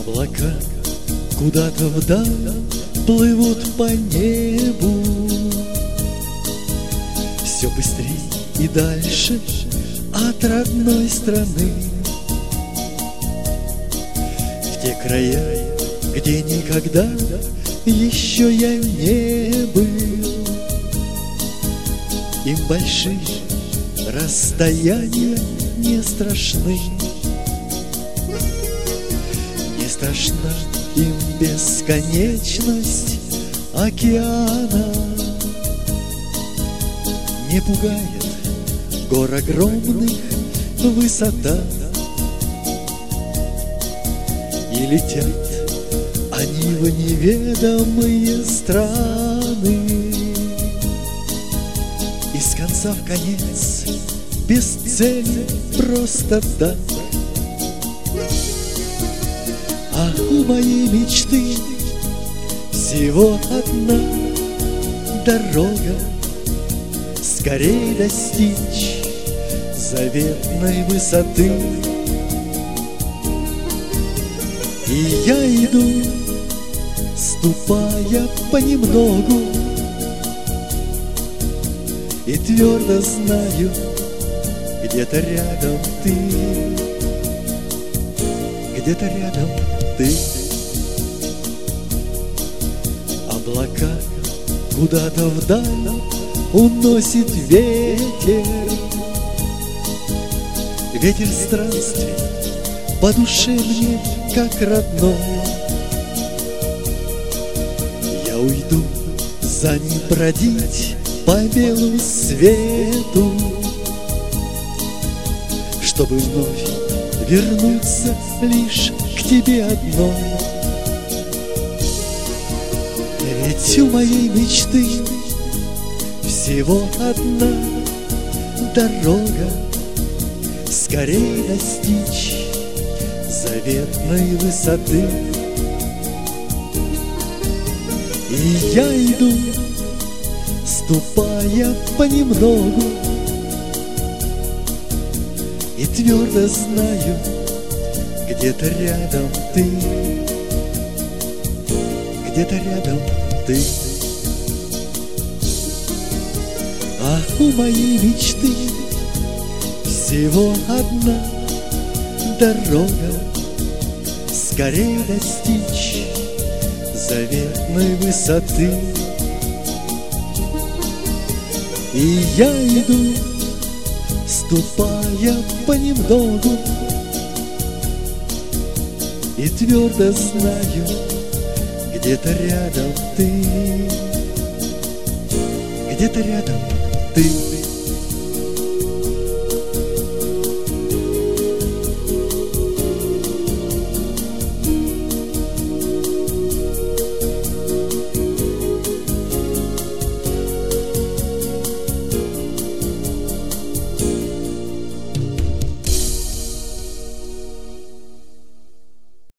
Облака куда-то вдаль плывут по небу, все быстрее и дальше от родной страны, в те края, где никогда еще я не был. Им большие расстояния не страшны, не страшна им бесконечность океана. Не пугает гор огромных высота, и летят они в неведомые страны. Из конца в конец, без цели, просто так. А у моей мечты всего одна дорога: скорей достичь заветной высоты. И я иду, ступая понемногу, и твердо знаю, где-то рядом ты, где-то рядом ты. Облака куда-то вдаль уносит ветер, ветер странствий по душе мне как родной. Я уйду за ним бродить по белому свету, чтобы вновь вернуться лишь к тебе одной. Ведь у моей мечты всего одна дорога: скорей достичь заветной высоты. И я иду, ступая понемногу, и твердо знаю, где-то рядом ты, где-то рядом ты. А у моей мечты всего одна дорога: скорее достичь заветной высоты. И я иду, ступая понемногу, и твердо знаю, где-то рядом ты, где-то рядом ты.